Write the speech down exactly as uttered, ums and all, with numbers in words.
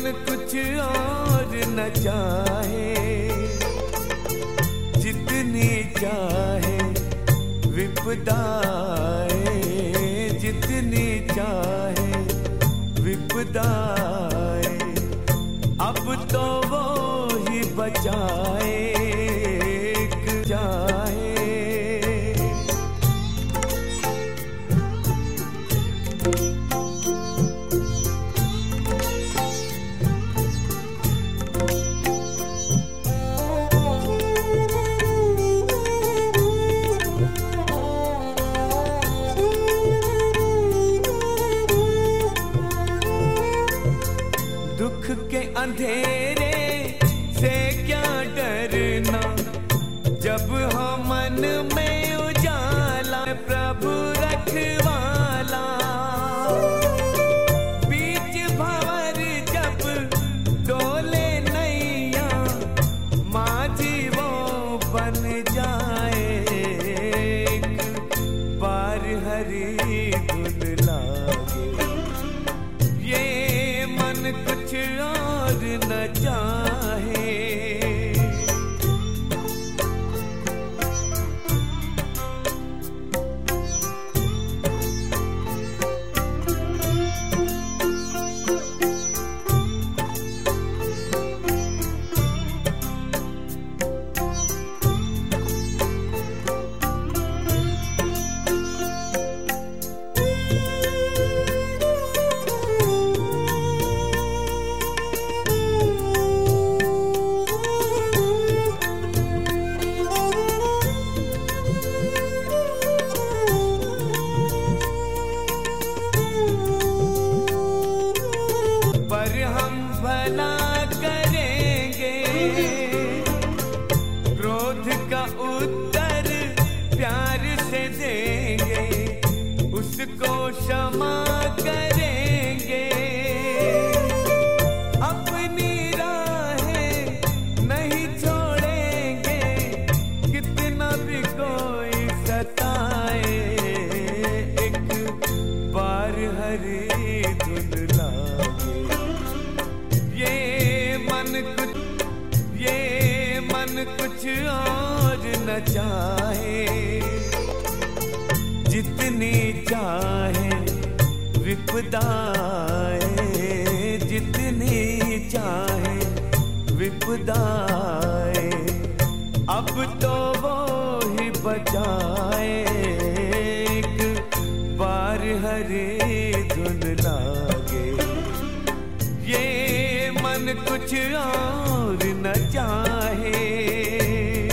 मन कुछ और न चाहे, जितनी चाहे विपदाएं, जितनी चाहे विपदाएं, अब तो वो ही बचाए जाए। दुख के अंधेरे से क्या डरना, जब हो मन में उजाला, प्रभु रखवाला। बीच भंवर जब डोले नैया, माझी वो बन जाए, एक बार हरी धुन लागे। ये मन कुछ और न चाहे, भला करेंगे, क्रोध का उत्तर प्यार से देंगे, उसको क्षमा करेंगे, अपनी राहें नहीं छोड़ेंगे, कितना भी कोई सताए, एक बार हरी धुन लागे। ये मन कुछ ये मन कुछ और न चाहे, जितनी चाहे विपदाएं, जितनी चाहे विपदाएं, अब तो वो ही बचाए।